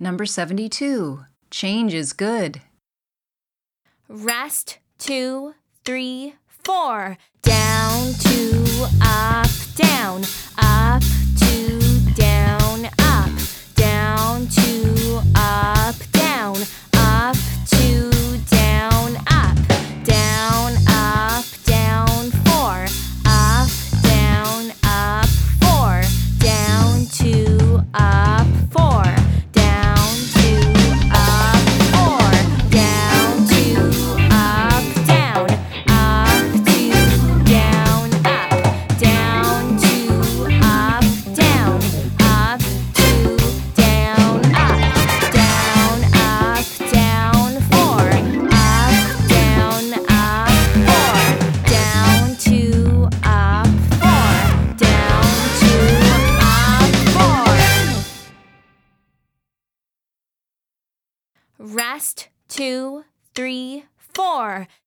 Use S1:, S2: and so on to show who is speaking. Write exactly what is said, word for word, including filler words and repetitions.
S1: Number seventy-two. Change is good.
S2: Rest, two, three, four. Down, two, up, down. Up, two, down, up. Down, two, up, down. Up, two, down, up. Down, up, down, four. Up, down, up, four. Down, two, up, four. Down, two, up, four. Down, two, up, down. Up, two, down, up. Down, two, up, down. Up, two, down, up. Down, up, down, four. Up, down, up, four. Down, two, up, four. Down, two, up, four. Rest, two, three, four.